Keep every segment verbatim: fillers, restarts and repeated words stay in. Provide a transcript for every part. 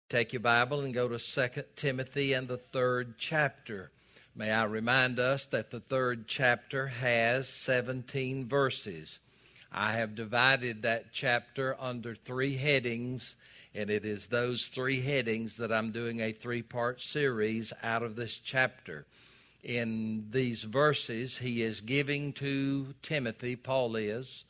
Take your Bible and go to Second Timothy and the third chapter. May I remind us that the third chapter has seventeen verses. I have divided that chapter under three headings, and it is those three headings that I'm doing a three-part series out of this chapter. In these verses, he is giving to Timothy, Paul is,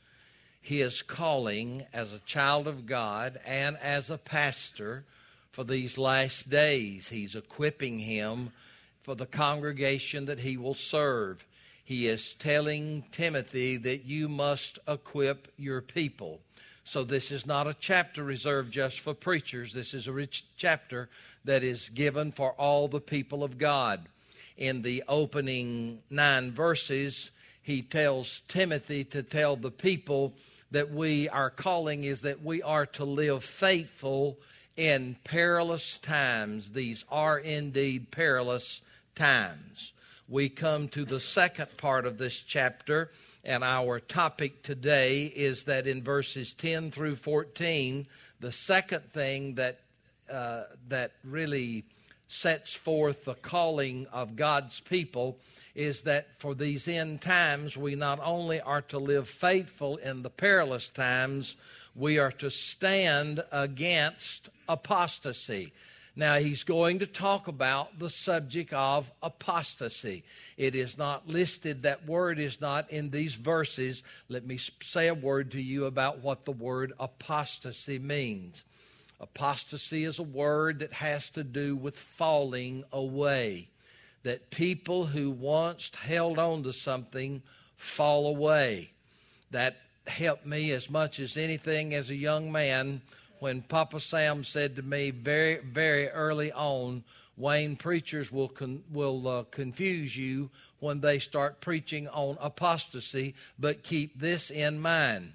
his calling as a child of God and as a pastor for these last days. He's equipping him for the congregation that he will serve. He is telling Timothy that you must equip your people. So this is not a chapter reserved just for preachers. This is a rich chapter that is given for all the people of God. In the opening nine verses, he tells Timothy to tell the people that we, our calling is that we are to live faithful in perilous times. These are indeed perilous times. We come to the second part of this chapter, and our topic today is that in verses ten through fourteen, the second thing that uh, that really sets forth the calling of God's people is that for these end times, we not only are to live faithful in the perilous times, we are to stand against apostasy. Now, he's going to talk about the subject of apostasy. It is not listed, that word is not in these verses. Let me say a word to you about what the word apostasy means. Apostasy is a word that has to do with falling away. That people who once held on to something fall away. That helped me as much as anything as a young man when Papa Sam said to me very, very early on, Wayne, preachers will con- will uh, confuse you when they start preaching on apostasy, but keep this in mind.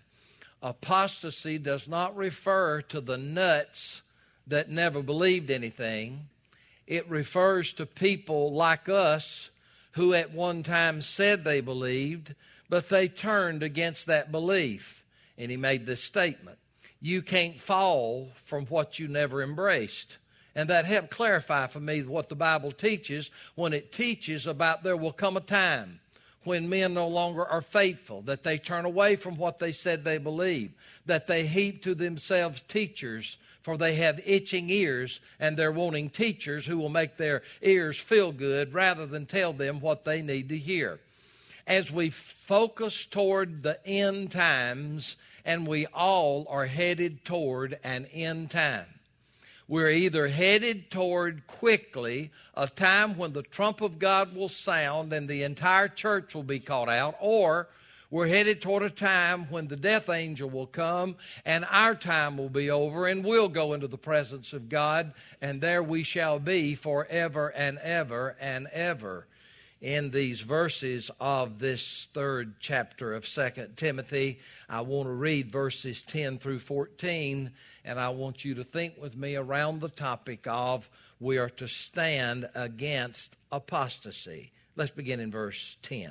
Apostasy does not refer to the nuts that never believed anything. It refers to people like us who at one time said they believed, but they turned against that belief. And he made this statement: you can't fall from what you never embraced. And that helped clarify for me what the Bible teaches when it teaches about there will come a time when men no longer are faithful, that they turn away from what they said they believe, that they heap to themselves teachers, for they have itching ears, and they're wanting teachers who will make their ears feel good rather than tell them what they need to hear. As we focus toward the end times, and we all are headed toward an end time. We're either headed toward quickly a time when the trump of God will sound and the entire church will be caught out, or we're headed toward a time when the death angel will come and our time will be over and we'll go into the presence of God, and there we shall be forever and ever and ever. In these verses of this third chapter of Second Timothy, I want to read verses ten through fourteen, and I want you to think with me around the topic of we are to stand against apostasy. Let's begin in verse ten.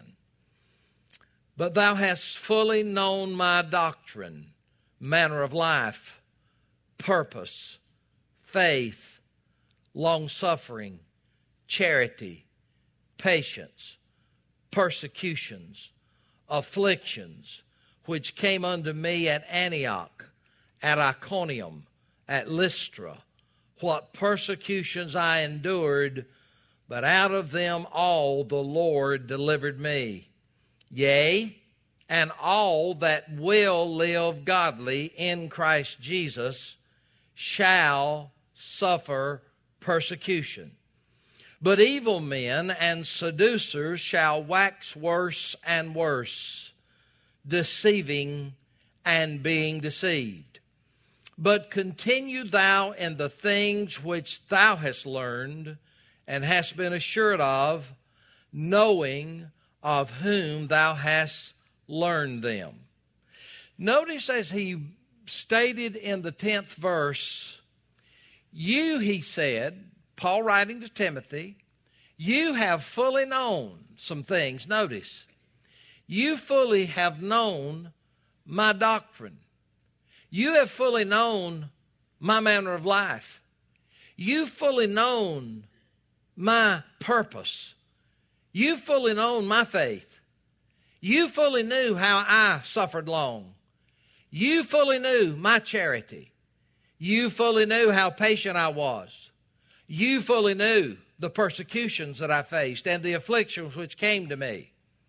But thou hast fully known my doctrine, manner of life, purpose, faith, long-suffering, charity, patience, persecutions, afflictions, which came unto me at Antioch, at Iconium, at Lystra, what persecutions I endured, but out of them all the Lord delivered me. Yea, and all that will live godly in Christ Jesus shall suffer persecution. But evil men and seducers shall wax worse and worse, deceiving and being deceived. But continue thou in the things which thou hast learned and hast been assured of, knowing of whom thou hast learned them. Notice as he stated in the tenth verse, you, he said, Paul writing to Timothy, you have fully known some things. Notice, you fully have known my doctrine. You have fully known my manner of life. You've fully known my purpose. You fully known my faith. You fully knew how I suffered long. You fully knew my charity. You fully knew how patient I was. You fully knew the persecutions that I faced and the afflictions which came to me.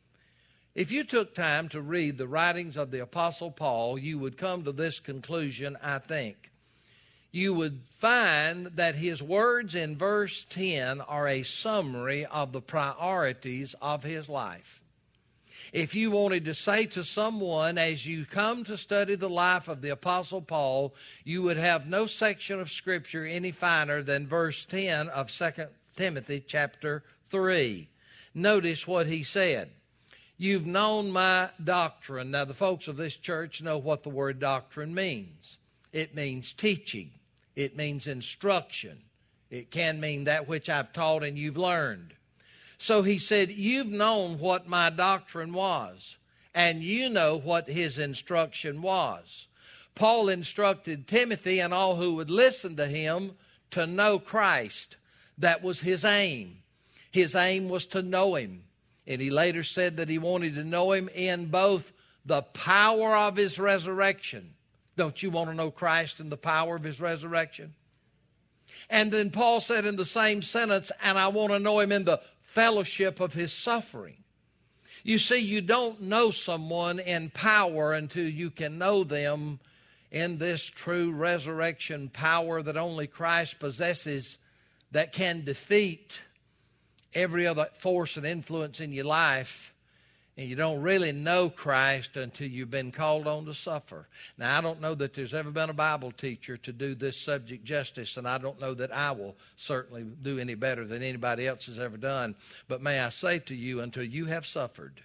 If you took time to read the writings of the Apostle Paul, you would come to this conclusion, I think. You would find that his words in verse ten are a summary of the priorities of his life. If you wanted to say to someone, as you come to study the life of the Apostle Paul, you would have no section of Scripture any finer than verse ten of Second Timothy chapter three. Notice what he said. You've known my doctrine. Now, the folks of this church know what the word doctrine means. It means teaching. It means instruction. It can mean that which I've taught and you've learned. So he said, you've known what my doctrine was, and you know what his instruction was. Paul instructed Timothy and all who would listen to him to know Christ. That was his aim. His aim was to know him. And he later said that he wanted to know him in both the power of his resurrection. Don't you want to know Christ in the power of his resurrection? And then Paul said in the same sentence, and I want to know him in the fellowship of his suffering. You see, you don't know someone in power until you can know them in this true resurrection power that only Christ possesses, that can defeat every other force and influence in your life. And you don't really know Christ until you've been called on to suffer. Now, I don't know that there's ever been a Bible teacher to do this subject justice, and I don't know that I will certainly do any better than anybody else has ever done. But may I say to you, until you have suffered,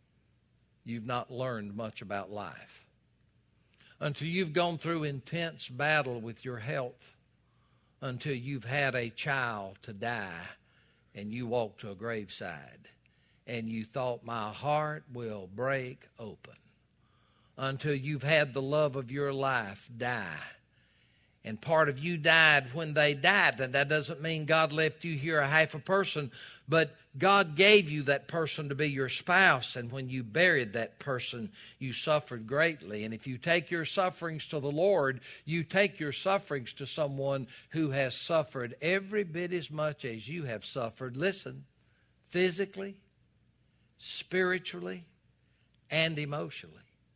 you've not learned much about life. Until you've gone through intense battle with your health, until you've had a child to die, and you walk to a graveside, and you thought, my heart will break open, until you've had the love of your life die. And part of you died when they died. And that doesn't mean God left you here a half a person, but God gave you that person to be your spouse. And when you buried that person, you suffered greatly. And if you take your sufferings to the Lord, you take your sufferings to someone who has suffered every bit as much as you have suffered. Listen, physically, spiritually, and emotionally.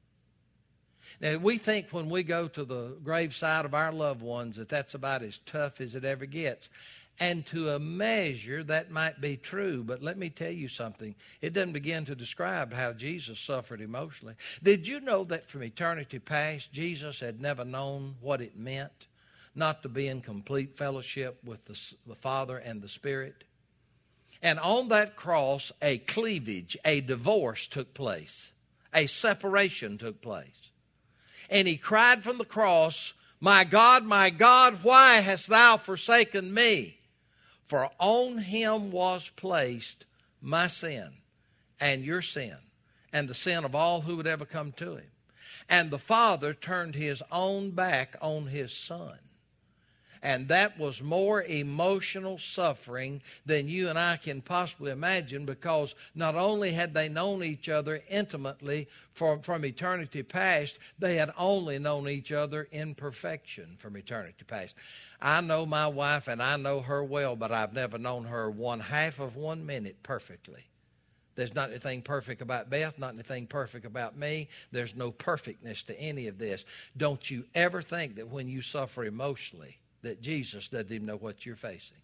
Now, we think when we go to the graveside of our loved ones that that's about as tough as it ever gets. And to a measure, that might be true. But let me tell you something. It doesn't begin to describe how Jesus suffered emotionally. Did you know that from eternity past, Jesus had never known what it meant not to be in complete fellowship with the, the Father and the Spirit? And on that cross, a cleavage, a divorce took place. A separation took place. And he cried from the cross, my God, my God, why hast thou forsaken me? For on him was placed my sin and your sin and the sin of all who would ever come to him. And the Father turned his own back on his Son. And that was more emotional suffering than you and I can possibly imagine, because not only had they known each other intimately from, from eternity past, they had only known each other in perfection from eternity past. I know my wife and I know her well, but I've never known her one half of one minute perfectly. There's not anything perfect about Beth, not anything perfect about me. There's no perfectness to any of this. Don't you ever think that when you suffer emotionally, that Jesus doesn't even know what you're facing.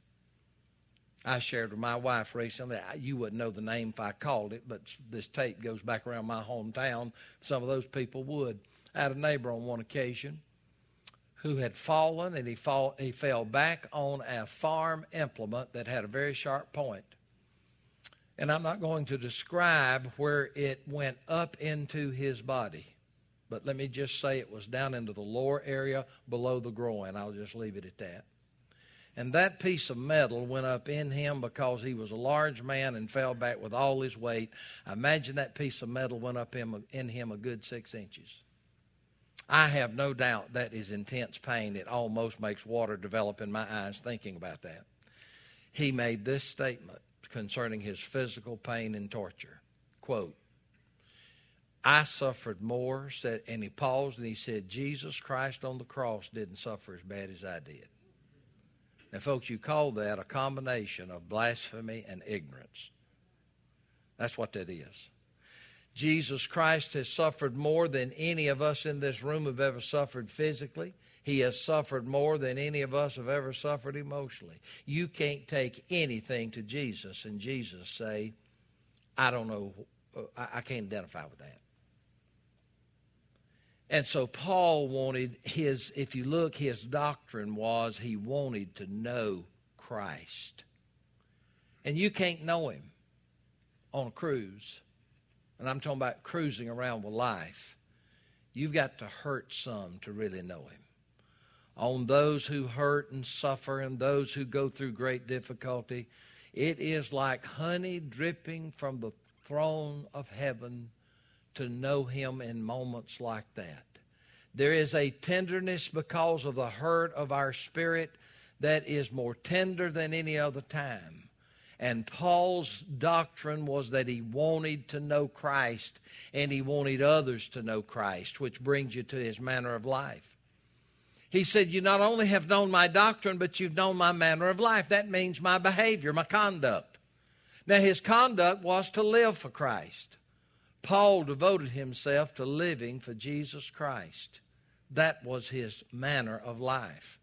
I shared with my wife recently, you wouldn't know the name if I called it, but this tape goes back around my hometown. Some of those people would. I had a neighbor on one occasion who had fallen, and he, fall, he fell back on a farm implement that had a very sharp point. And I'm not going to describe where it went up into his body. But let me just say it was down into the lower area below the groin. I'll just leave it at that. And that piece of metal went up in him because he was a large man and fell back with all his weight. I imagine that piece of metal went up in, in him a good six inches. I have no doubt that is intense pain. It almost makes water develop in my eyes thinking about that. He made this statement concerning his physical pain and torture. Quote, I suffered more, said, and he paused and he said, Jesus Christ on the cross didn't suffer as bad as I did. Now, folks, you call that a combination of blasphemy and ignorance. That's what that is. Jesus Christ has suffered more than any of us in this room have ever suffered physically. He has suffered more than any of us have ever suffered emotionally. You can't take anything to Jesus and Jesus say, I don't know, I can't identify with that. And so Paul wanted his, if you look, his doctrine was he wanted to know Christ. And you can't know him on a cruise. And I'm talking about cruising around with life. You've got to hurt some to really know him. On those who hurt and suffer and those who go through great difficulty, it is like honey dripping from the throne of heaven to know him in moments like that. There is a tenderness because of the hurt of our spirit that is more tender than any other time. And Paul's doctrine was that he wanted to know Christ and he wanted others to know Christ, which brings you to his manner of life. He said, you not only have known my doctrine, but you've known my manner of life. That means my behavior, my conduct. Now, his conduct was to live for Christ. Paul devoted himself to living for Jesus Christ. That was his manner of life.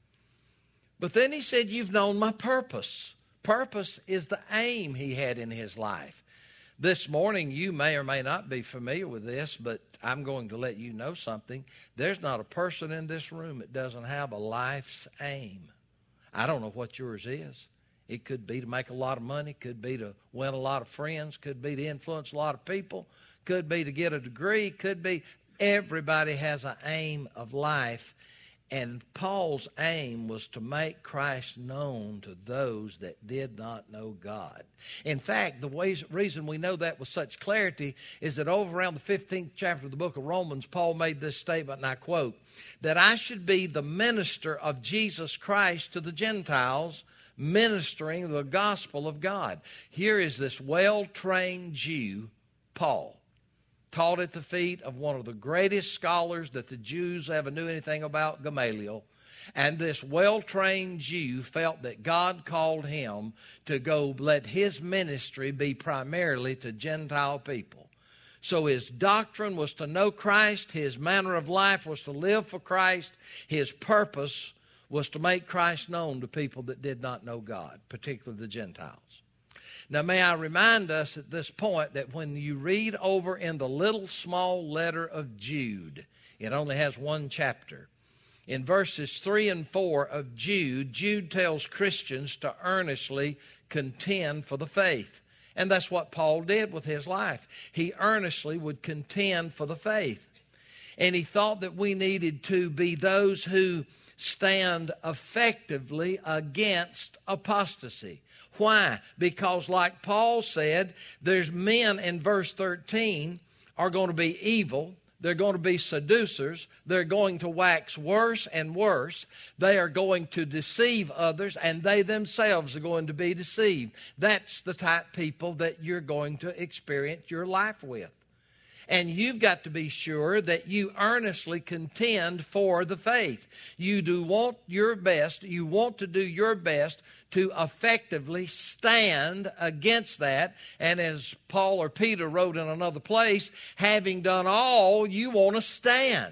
But then he said, you've known my purpose. Purpose is the aim he had in his life. This morning, you may or may not be familiar with this, but I'm going to let you know something. There's not a person in this room that doesn't have a life's aim. I don't know what yours is. It could be to make a lot of money, could be to win a lot of friends, could be to influence a lot of people, could be to get a degree, could be. Everybody has an aim of life. And Paul's aim was to make Christ known to those that did not know God. In fact, the ways, reason we know that with such clarity is that over around the fifteenth chapter of the book of Romans, Paul made this statement, and I quote, that I should be the minister of Jesus Christ to the Gentiles, ministering the gospel of God. Here is this well-trained Jew, Paul, taught at the feet of one of the greatest scholars that the Jews ever knew anything about, Gamaliel. And this well-trained Jew felt that God called him to go let his ministry be primarily to Gentile people. So his doctrine was to know Christ. His manner of life was to live for Christ. His purpose was to make Christ known to people that did not know God, particularly the Gentiles. Now, may I remind us at this point that when you read over in the little small letter of Jude, it only has one chapter. In verses three and four of Jude, Jude tells Christians to earnestly contend for the faith. And that's what Paul did with his life. He earnestly would contend for the faith. And he thought that we needed to be those who stand effectively against apostasy. Why? Because like Paul said, there's men in verse thirteen are going to be evil. They're going to be seducers. They're going to wax worse and worse. They are going to deceive others, and they themselves are going to be deceived. That's the type of people that you're going to experience your life with. And you've got to be sure that you earnestly contend for the faith. You do want your best. You want to do your best to effectively stand against that. And as Paul or Peter wrote in another place, having done all, you want to stand.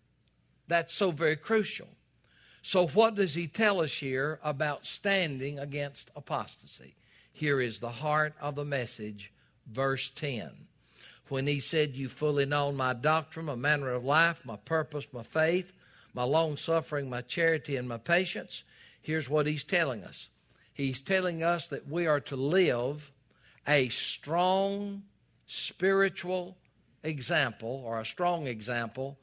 That's so very crucial. So what does he tell us here about standing against apostasy? Here is the heart of the message, verse ten. When he said, you fully known my doctrine, my manner of life, my purpose, my faith, my long-suffering, my charity, and my patience, here's what he's telling us. He's telling us that we are to live a strong spiritual example, or a strong example,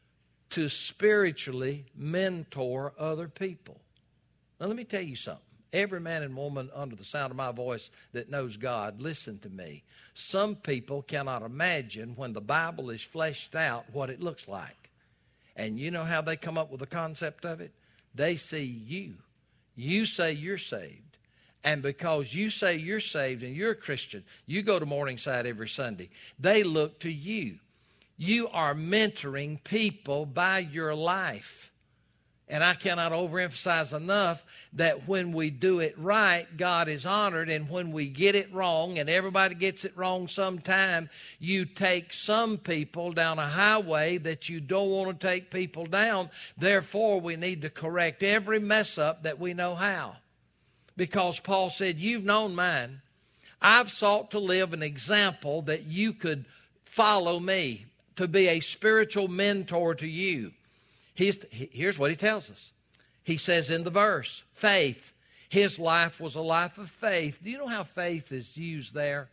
to spiritually mentor other people. Now, let me tell you something. Every man and woman under the sound of my voice that knows God, listen to me. Some people cannot imagine when the Bible is fleshed out what it looks like. And you know how they come up with the concept of it? They see you. You say you're saved. And because you say you're saved and you're a Christian, you go to Morningside every Sunday, they look to you. You are mentoring people by your life. And I cannot overemphasize enough that when we do it right, God is honored. And when we get it wrong, and everybody gets it wrong sometime, you take some people down a highway that you don't want to take people down. Therefore, we need to correct every mess up that we know how. Because Paul said, you've known mine. I've sought to live an example that you could follow me, to be a spiritual mentor to you. He's, here's what he tells us. He says in the verse, faith. His life was a life of faith. Do you know how faith is used there?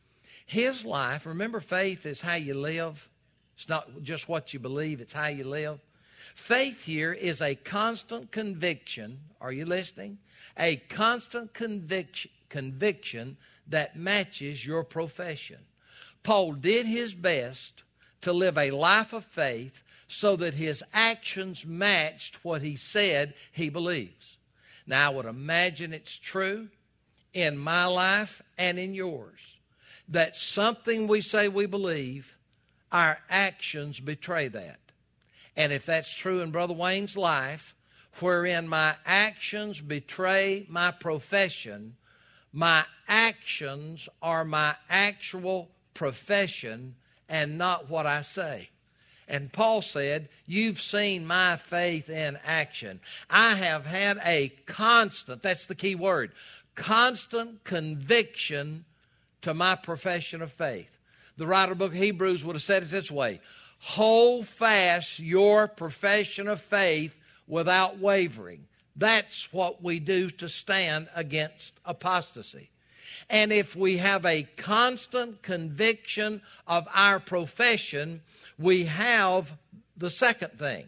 His life, remember, faith is how you live. It's not just what you believe, it's how you live. Faith here is a constant conviction. Are you listening? A constant conviction, conviction that matches your profession. Paul did his best to live a life of faith so that his actions matched what he said he believes. Now, I would imagine it's true in my life and in yours that something we say we believe, our actions betray that. And if that's true in Brother Wayne's life, wherein my actions betray my profession, my actions are my actual profession and not what I say. And Paul said, you've seen my faith in action. I have had a constant, that's the key word, constant conviction to my profession of faith. The writer of the book of Hebrews would have said it this way, hold fast your profession of faith without wavering. That's what we do to stand against apostasy. And if we have a constant conviction of our profession, we have the second thing.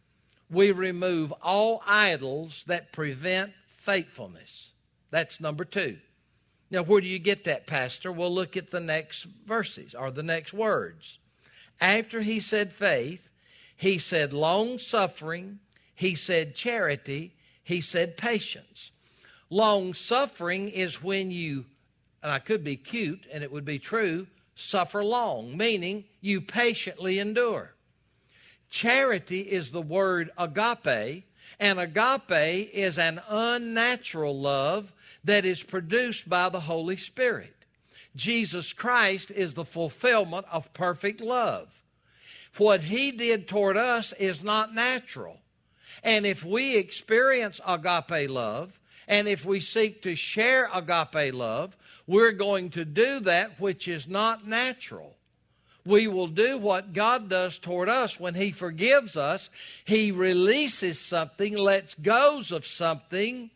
We remove all idols that prevent faithfulness. That's number two. Now, where do you get that, Pastor? Well, look at the next verses or the next words. After he said faith, he said long-suffering, he said charity, he said patience. Long-suffering is when you, and I could be cute and it would be true, suffer long, meaning you patiently endure. Charity is the word agape, and agape is an unnatural love that is produced by the Holy Spirit. Jesus Christ is the fulfillment of perfect love. What he did toward us is not natural. And if we experience agape love, and if we seek to share agape love, we're going to do that which is not natural. We will do what God does toward us when he forgives us. He releases something, lets go of something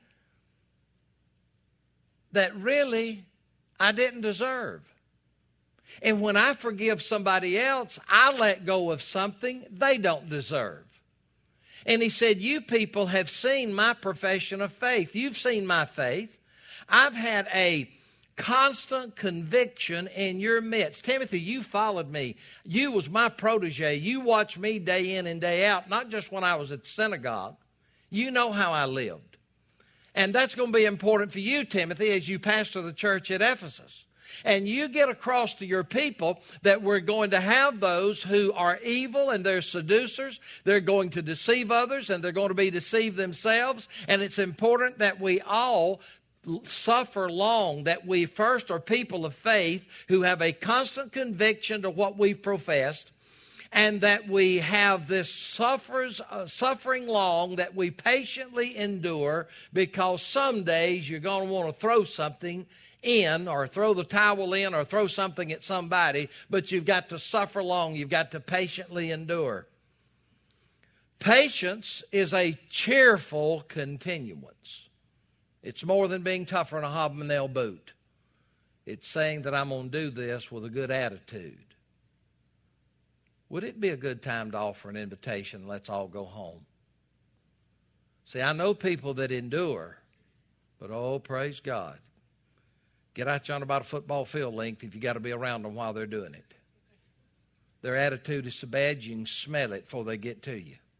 that really I didn't deserve. And when I forgive somebody else, I let go of something they don't deserve. And he said, you people have seen my profession of faith. You've seen my faith. I've had a constant conviction in your midst. Timothy, you followed me. You was my protege. You watched me day in and day out, not just when I was at the synagogue. You know how I lived. And that's going to be important for you, Timothy, as you pastor the church at Ephesus. And you get across to your people that we're going to have those who are evil and they're seducers. They're going to deceive others and they're going to be deceived themselves. And it's important that we all suffer long, that we first are people of faith who have a constant conviction to what we've professed, and that we have this suffers, uh, suffering long that we patiently endure, because some days you're going to want to throw something in or throw the towel in or throw something at somebody, but you've got to suffer long. You've got to patiently endure. Patience is a cheerful continuance. It's more than being tougher in a hobnail boot. It's saying that I'm going to do this with a good attitude. Would it be a good time to offer an invitation, let's all go home? See, I know people that endure, but oh, praise God. Get out you on about a football field length if you got to be around them while they're doing it. Their attitude is so bad you can smell it before they get to you.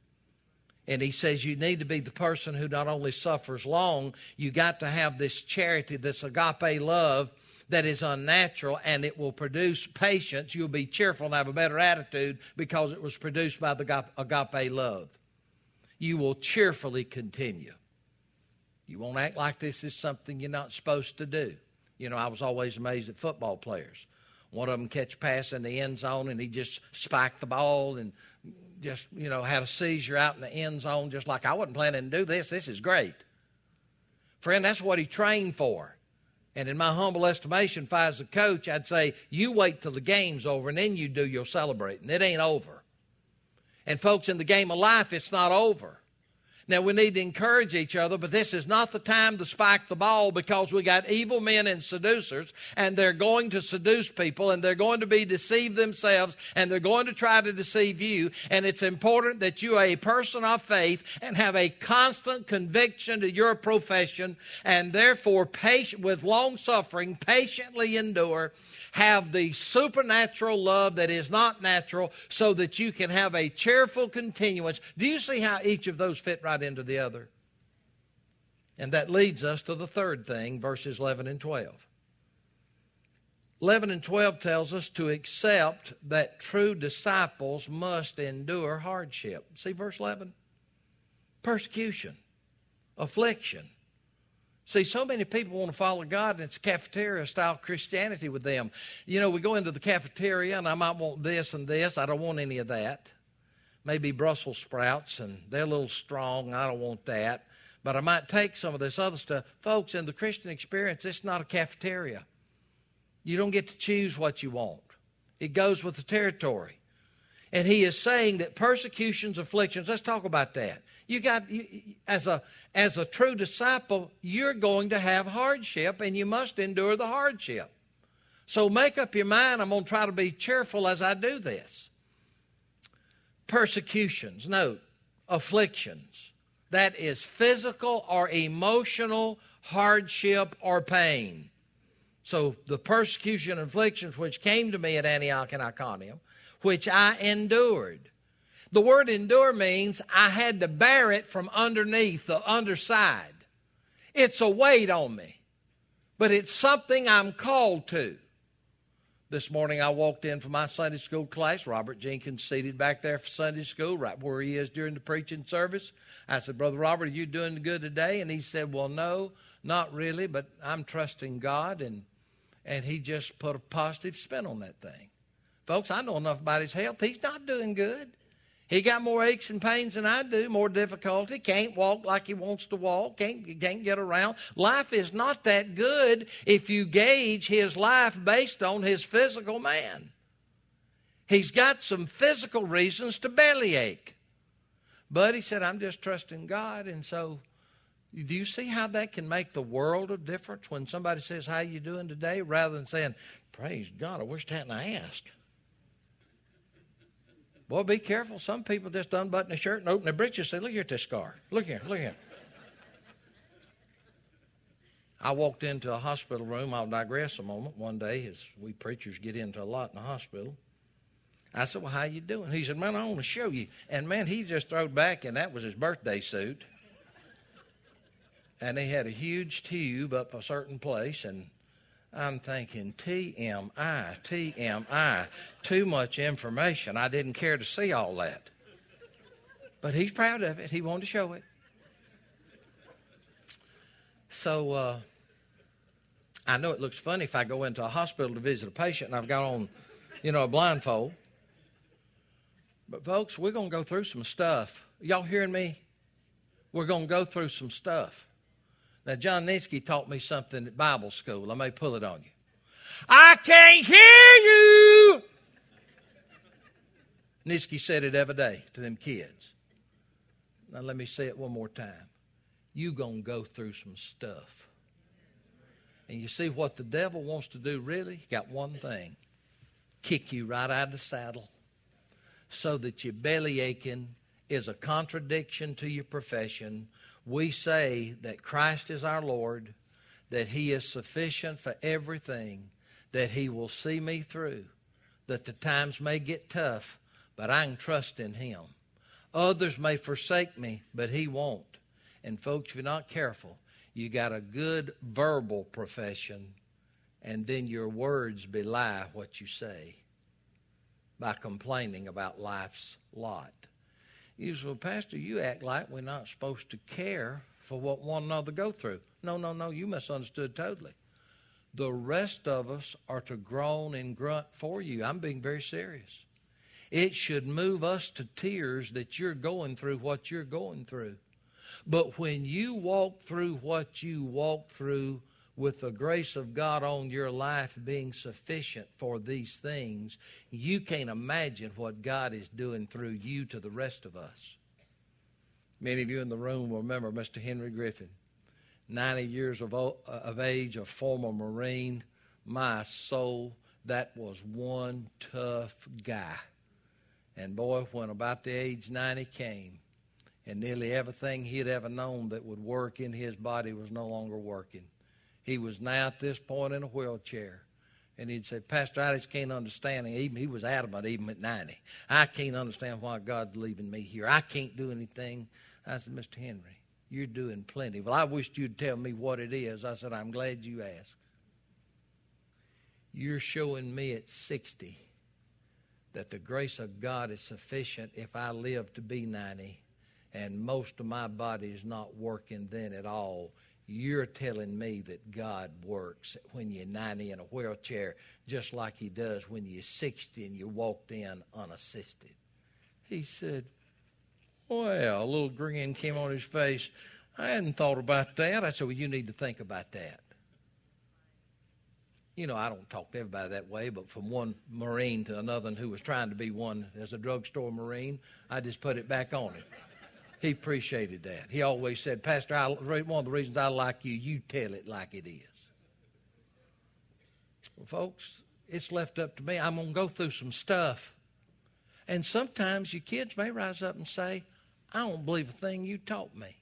And he says you need to be the person who not only suffers long, you got to have this charity, this agape love that is unnatural, and it will produce patience. You'll be cheerful and have a better attitude because it was produced by the agape love. You will cheerfully continue. You won't act like this is something you're not supposed to do. You know, I was always amazed at football players. One of them catch a pass in the end zone, and he just spiked the ball and just, you know, had a seizure out in the end zone, just like, I wasn't planning to do this. This is great. Friend, that's what he trained for. And in my humble estimation, if I was a coach, I'd say, you wait till the game's over, and then you do your celebrating. It ain't over. And folks, in the game of life, it's not over. Now, we need to encourage each other, but this is not the time to spike the ball, because we got evil men and seducers, and they're going to seduce people, and they're going to be deceived themselves, and they're going to try to deceive you. And it's important that you are a person of faith and have a constant conviction to your profession, and therefore, patient, with long suffering, patiently endure. Have the supernatural love that is not natural, so that you can have a cheerful continuance. Do you see how each of those fit right into the other? And that leads us to the third thing, verses eleven and twelve. eleven and twelve tells us to accept that true disciples must endure hardship. See verse eleven? Persecution, affliction. See, so many people want to follow God, and it's cafeteria-style Christianity with them. You know, we go into the cafeteria, and I might want this and this. I don't want any of that. Maybe Brussels sprouts, and they're a little strong. I don't want that. But I might take some of this other stuff. Folks, in the Christian experience, it's not a cafeteria. You don't get to choose what you want. It goes with the territory. And he is saying that persecutions, afflictions, let's talk about that. You got, you, as a as a true disciple, you're going to have hardship, and you must endure the hardship. So make up your mind, I'm going to try to be cheerful as I do this. Persecutions, note, afflictions. That is physical or emotional hardship or pain. So the persecution and afflictions which came to me at Antioch and Iconium, which I endured. The word endure means I had to bear it from underneath, the underside. It's a weight on me, but it's something I'm called to. This morning I walked in for my Sunday school class. Robert Jenkins seated back there for Sunday school, right where he is during the preaching service. I said, Brother Robert, are you doing good today? And he said, well, no, not really, but I'm trusting God. And, and he just put a positive spin on that thing. Folks, I know enough about his health. He's not doing good. He got more aches and pains than I do, more difficulty, can't walk like he wants to walk, can't, can't get around. Life is not that good if you gauge his life based on his physical man. He's got some physical reasons to bellyache. But he said, I'm just trusting God. And so, do you see how that can make the world of difference when somebody says, how you doing today? Rather than saying, praise God, I wish I hadn't asked. Boy, be careful. Some people just unbutton a shirt and open their breeches and say, look here at this scar. Look here, look here. I walked into a hospital room. I'll digress a moment. One day, as we preachers get into a lot in the hospital, I said, well, how you doing? He said, man, I want to show you. And, man, he just throwed back, and that was his birthday suit. And they had a huge tube up a certain place, and I'm thinking, T M I, T M I, too much information. I didn't care to see all that. But he's proud of it. He wanted to show it. So uh, I know it looks funny if I go into a hospital to visit a patient and I've got on, you know, a blindfold. But, folks, we're going to go through some stuff. Y'all hearing me? We're going to go through some stuff. Now, John Nitzke taught me something at Bible school. I may pull it on you. I can't hear you. Nitzke said it every day to them kids. Now, let me say it one more time. You going to go through some stuff. And you see what the devil wants to do really? He got one thing. Kick you right out of the saddle so that your belly aching is a contradiction to your profession. We say that Christ is our Lord, that he is sufficient for everything, that he will see me through, that the times may get tough, but I can trust in him. Others may forsake me, but he won't. And folks, if you're not careful, you got a good verbal profession, and then your words belie what you say by complaining about life's lot. You say, well, Pastor, you act like we're not supposed to care for what one another go through. No, no, no, you misunderstood totally. The rest of us are to groan and grunt for you. I'm being very serious. It should move us to tears that you're going through what you're going through. But when you walk through what you walk through with the grace of God on your life being sufficient for these things, you can't imagine what God is doing through you to the rest of us. Many of you in the room will remember Mister Henry Griffin, ninety years of, of age, a former Marine. My soul, that was one tough guy. And boy, when about the age ninety came, and nearly everything he had ever known that would work in his body was no longer working. He was now at this point in a wheelchair. And he'd say, Pastor, I just can't understand. And even, he was adamant even at ninety. I can't understand why God's leaving me here. I can't do anything. I said, Mister Henry, you're doing plenty. Well, I wished you'd tell me what it is. I said, I'm glad you asked. You're showing me at sixty that the grace of God is sufficient if I live to be ninety, and most of my body is not working then at all. You're telling me that God works when you're ninety in a wheelchair just like he does when you're sixty and you walked in unassisted. He said, well, a little grin came on his face. I hadn't thought about that. I said, well, you need to think about that. You know, I don't talk to everybody that way, but from one Marine to another who was trying to be one as a drugstore Marine, I just put it back on him. He appreciated that. He always said, Pastor, I, one of the reasons I like you, you tell it like it is. Well, folks, it's left up to me. I'm going to go through some stuff. And sometimes your kids may rise up and say, I don't believe a thing you taught me.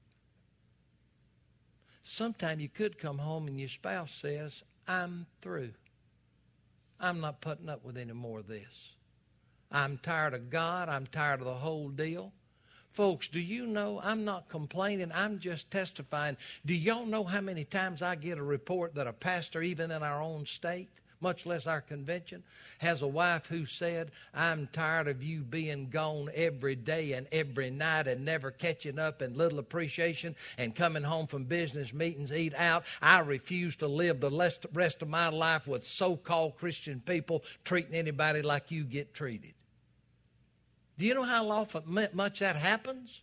Sometimes you could come home and your spouse says, I'm through. I'm not putting up with any more of this. I'm tired of God. I'm tired of the whole deal. Folks, do you know, I'm not complaining, I'm just testifying. Do y'all know how many times I get a report that a pastor, even in our own state, much less our convention, has a wife who said, I'm tired of you being gone every day and every night and never catching up and little appreciation and coming home from business meetings, eat out. I refuse to live the rest of my life with so-called Christian people treating anybody like you get treated. Do you know how often much that happens?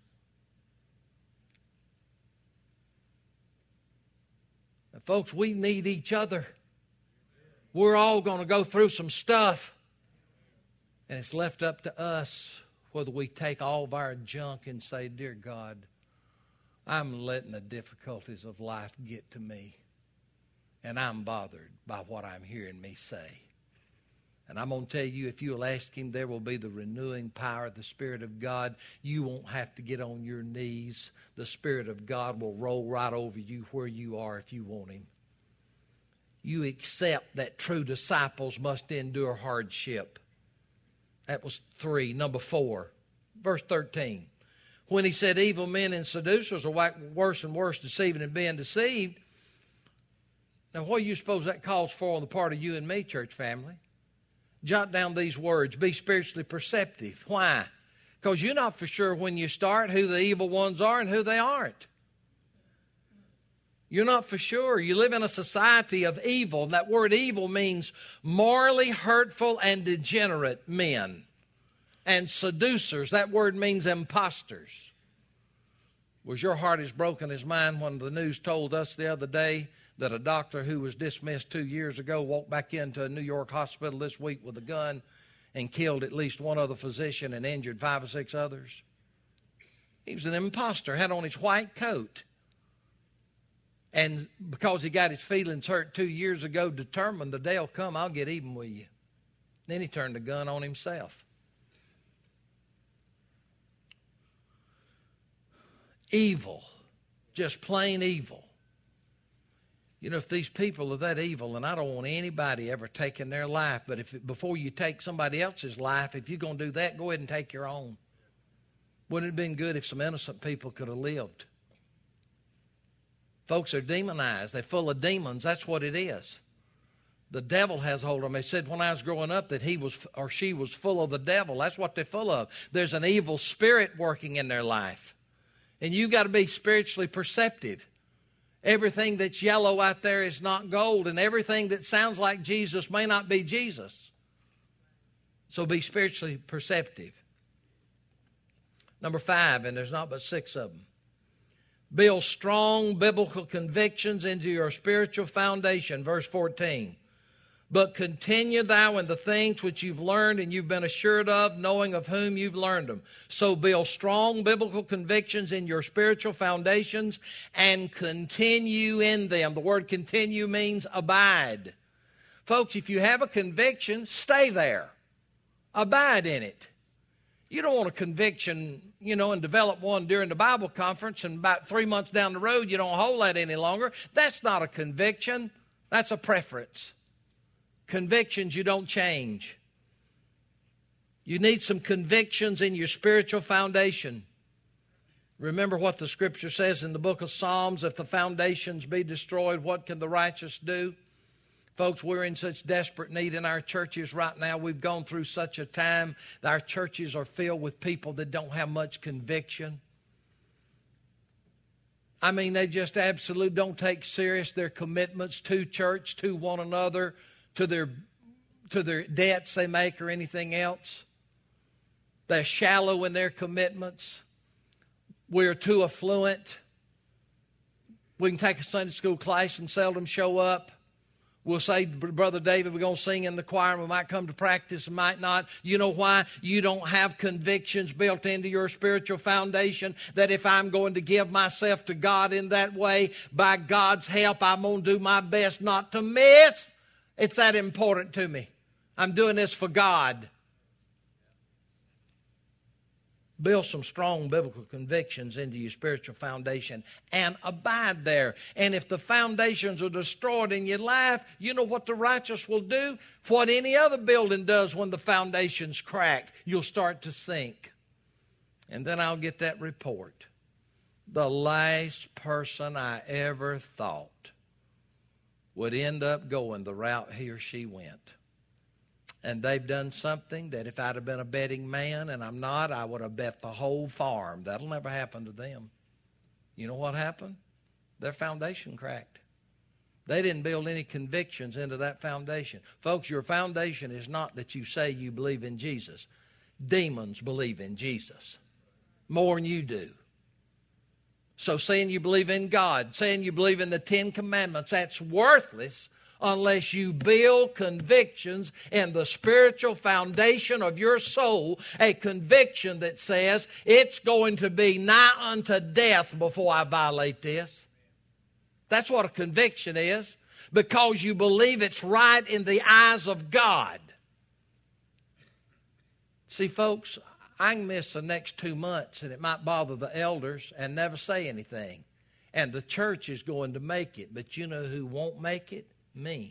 Now, folks, we need each other. We're all going to go through some stuff. And it's left up to us whether we take all of our junk and say, Dear God, I'm letting the difficulties of life get to me. And I'm bothered by what I'm hearing me say. And I'm going to tell you, if you'll ask him, there will be the renewing power of the Spirit of God. You won't have to get on your knees. The Spirit of God will roll right over you where you are if you want him. You accept that true disciples must endure hardship. That was three. Number four, verse thirteen. When he said evil men and seducers are worse and worse, deceiving and being deceived. Now, what do you suppose that calls for on the part of you and me, church family? Jot down these words. Be spiritually perceptive. Why? Because you're not for sure when you start who the evil ones are and who they aren't. You're not for sure. You live in a society of evil. That word evil means morally hurtful and degenerate men. And seducers, that word means imposters. Was your heart as broken as mine when the news told us the other day that a doctor who was dismissed two years ago walked back into a New York hospital this week with a gun and killed at least one other physician and injured five or six others? He was an imposter, had on his white coat. And because he got his feelings hurt two years ago, determined the day'll come, I'll get even with you. Then he turned the gun on himself. Evil. Just plain evil. You know, if these people are that evil, and I don't want anybody ever taking their life, but if before you take somebody else's life, if you're going to do that, go ahead and take your own. Wouldn't it have been good if some innocent people could have lived? Folks are demonized. They're full of demons. That's what it is. The devil has hold of them. They said when I was growing up that he was or she was full of the devil. That's what they're full of. There's an evil spirit working in their life. And you've got to be spiritually perceptive. Everything that's yellow out there is not gold, and everything that sounds like Jesus may not be Jesus. So be spiritually perceptive. Number five, and there's not but six of them. Build strong biblical convictions into your spiritual foundation. Verse fourteen. But continue thou in the things which you've learned and you've been assured of, knowing of whom you've learned them. So build strong biblical convictions in your spiritual foundations and continue in them. The word continue means abide. Folks, if you have a conviction, stay there. Abide in it. You don't want a conviction, you know, and develop one during the Bible conference, and about three months down the road you don't hold that any longer. That's not a conviction. That's a preference. Convictions you don't change. You need some convictions in your spiritual foundation. Remember what the Scripture says in the book of Psalms, if the foundations be destroyed, what can the righteous do? Folks, we're in such desperate need in our churches right now. We've gone through such a time that our churches are filled with people that don't have much conviction. I mean, they just absolutely don't take serious their commitments to church, to one another, to their to their debts they make or anything else. They're shallow in their commitments. We're too affluent. We can take a Sunday school class and seldom show up. We'll say, Brother David, we're going to sing in the choir, and we might come to practice and might not. You know why? You don't have convictions built into your spiritual foundation that if I'm going to give myself to God in that way, by God's help, I'm going to do my best not to miss. It's that important to me. I'm doing this for God. Build some strong biblical convictions into your spiritual foundation and abide there. And if the foundations are destroyed in your life, you know what the righteous will do? What any other building does when the foundations crack, you'll start to sink. And then I'll get that report. The last person I ever thought would end up going the route he or she went. And they've done something that if I'd have been a betting man, and I'm not, I would have bet the whole farm. That'll never happen to them. You know what happened? Their foundation cracked. They didn't build any convictions into that foundation. Folks, your foundation is not that you say you believe in Jesus. Demons believe in Jesus more than you do. So saying you believe in God, saying you believe in the Ten Commandments, that's worthless unless you build convictions in the spiritual foundation of your soul, a conviction that says it's going to be nigh unto death before I violate this. That's what a conviction is, because you believe it's right in the eyes of God. See, folks, I can miss the next two months and it might bother the elders and never say anything. And the church is going to make it. But you know who won't make it? Me.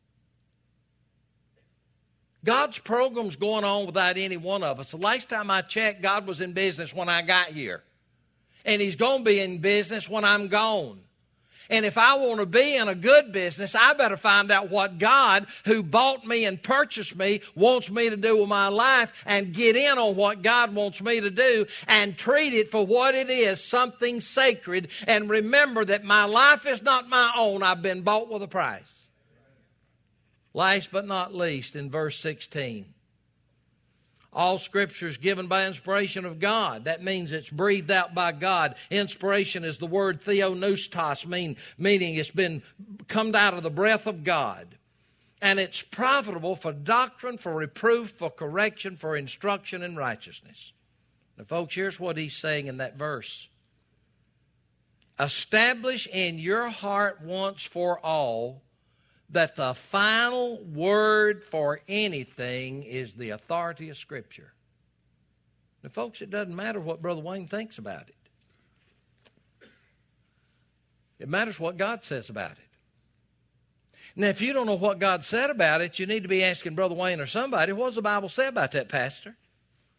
God's program's going on without any one of us. The last time I checked, God was in business when I got here. And He's going to be in business when I'm gone. And if I want to be in a good business, I better find out what God, who bought me and purchased me, wants me to do with my life, and get in on what God wants me to do and treat it for what it is, something sacred. And remember that my life is not my own. I've been bought with a price. Last but not least, in verse sixteen. All Scripture is given by inspiration of God. That means it's breathed out by God. Inspiration is the word theopneustos, mean, meaning it's been come out of the breath of God. And it's profitable for doctrine, for reproof, for correction, for instruction in righteousness. Now, folks, here's what he's saying in that verse. Establish in your heart once for all that the final word for anything is the authority of Scripture. Now, folks, it doesn't matter what Brother Wayne thinks about it. It matters what God says about it. Now, if you don't know what God said about it, you need to be asking Brother Wayne or somebody, what does the Bible say about that, Pastor?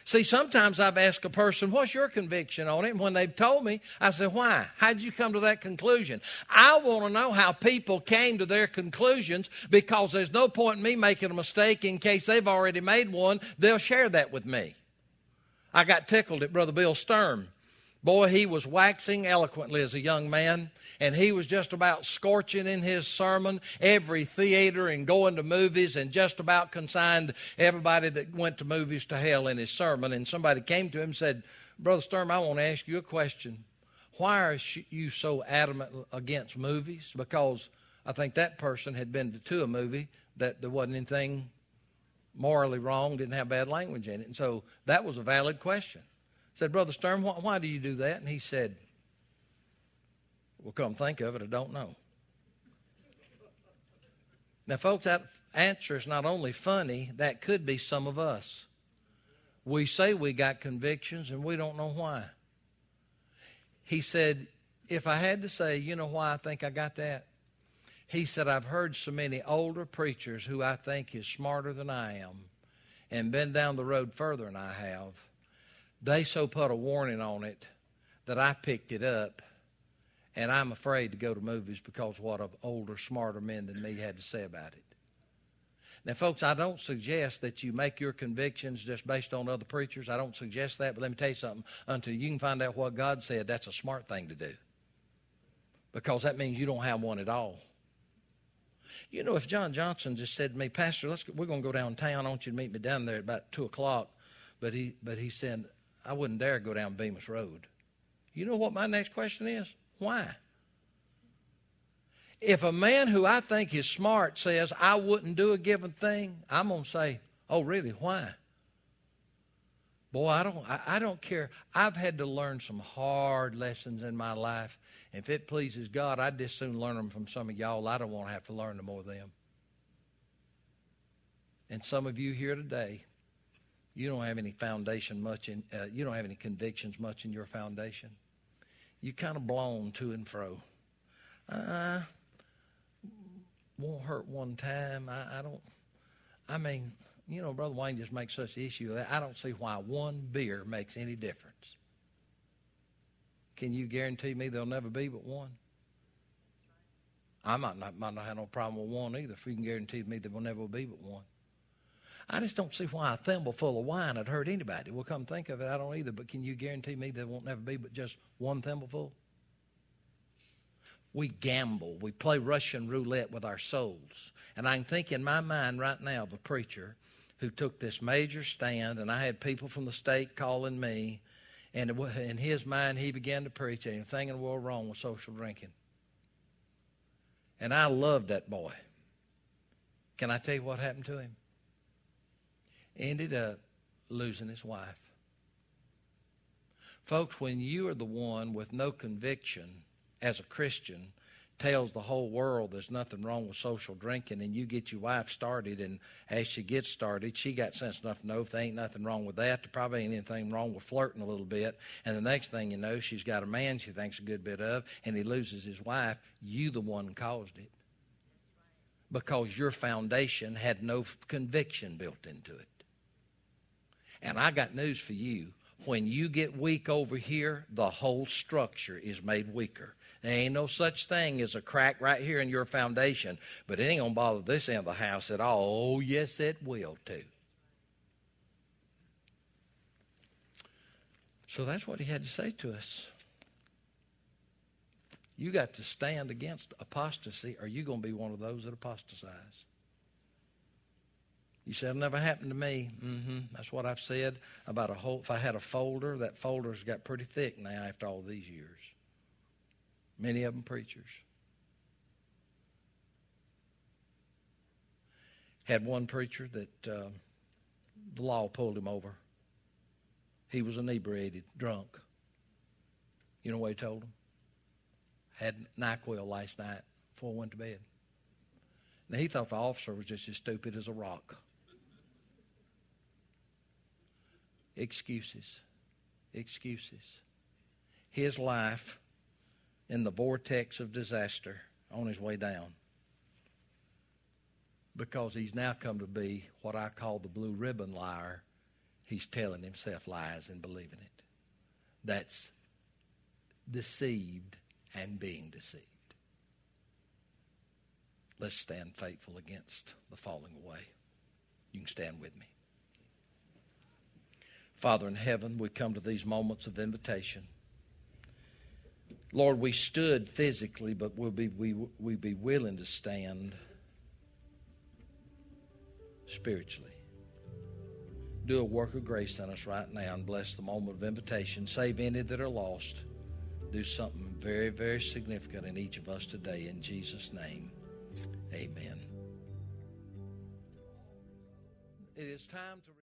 See, sometimes I've asked a person, what's your conviction on it? And when they've told me, I said, why? How'd you come to that conclusion? I want to know how people came to their conclusions, because there's no point in me making a mistake. In case they've already made one, they'll share that with me. I got tickled at Brother Bill Sturm. Boy, he was waxing eloquently as a young man, and he was just about scorching in his sermon every theater and going to movies, and just about consigned everybody that went to movies to hell in his sermon. And somebody came to him and said, Brother Sturm, I want to ask you a question. Why are you so adamant against movies? Because I think that person had been to a movie that there wasn't anything morally wrong, didn't have bad language in it. And so that was a valid question. I said, Brother Sturm, why, why do you do that? And he said, well, come think of it, I don't know. Now, folks, that answer is not only funny, that could be some of us. We say we got convictions and we don't know why. He said, if I had to say, you know why I think I got that? He said, I've heard so many older preachers who I think is smarter than I am and been down the road further than I have. They so put a warning on it that I picked it up, and I'm afraid to go to movies because what of older, smarter men than me had to say about it. Now, folks, I don't suggest that you make your convictions just based on other preachers. I don't suggest that, but let me tell you something. Until you can find out what God said, that's a smart thing to do, because that means you don't have one at all. You know, if John Johnson just said to me, Pastor, let's we're going to go downtown. I want you to meet me down there at about two o'clock. But he, but he said, I wouldn't dare go down Bemis Road. You know what my next question is? Why? If a man who I think is smart says I wouldn't do a given thing, I'm going to say, oh, really, why? Boy, I don't, I, I don't care. I've had to learn some hard lessons in my life. If it pleases God, I'd just soon learn them from some of y'all. I don't want to have to learn no more of them. And some of you here today, you don't have any foundation much in, uh, you don't have any convictions much in your foundation. You kind of blown to and fro. Uh, won't hurt one time. I, I don't, I mean, you know, Brother Wayne just makes such an issue of that. I don't see why one beer makes any difference. Can you guarantee me there'll never be but one? I might not, might not have no problem with one either, if you can guarantee me there will never be but one. I just don't see why a thimble full of wine would hurt anybody. Well, come think of it, I don't either. But can you guarantee me there won't never be but just one thimbleful? We gamble. We play Russian roulette with our souls. And I can think in my mind right now of a preacher who took this major stand, and I had people from the state calling me, and in his mind he began to preach anything in the world wrong with social drinking. And I loved that boy. Can I tell you what happened to him? Ended up losing his wife. Folks, when you are the one with no conviction as a Christian, tells the whole world there's nothing wrong with social drinking, and you get your wife started, and as she gets started, she got sense enough to know if there ain't nothing wrong with that. There probably ain't anything wrong with flirting a little bit. And the next thing you know, she's got a man she thinks a good bit of, and he loses his wife. You the one caused it. Because your foundation had no conviction built into it. And I got news for you. When you get weak over here, the whole structure is made weaker. There ain't no such thing as a crack right here in your foundation, but it ain't going to bother this end of the house at all. Oh, yes, it will too. So that's what he had to say to us. You got to stand against apostasy, or you're going to be one of those that apostatize. You said, it'll never happened to me. Mm-hmm. That's what I've said about a whole. If I had a folder, that folder's got pretty thick now after all these years. Many of them preachers. Had one preacher that uh, the law pulled him over. He was inebriated, drunk. You know what he told him? Had NyQuil last night before I went to bed. Now, he thought the officer was just as stupid as a rock. Excuses. Excuses. His life in the vortex of disaster on his way down. Because he's now come to be what I call the blue ribbon liar he's telling himself lies and believing it. That's deceived and being deceived. Let's stand faithful against the falling away. You can stand with me. Father in heaven, we come to these moments of invitation. Lord, we stood physically, but we'll be, we, we be willing to stand spiritually. Do a work of grace on us right now and bless the moment of invitation. Save any that are lost. Do something very, very significant in each of us today. In Jesus' name, amen. It is time to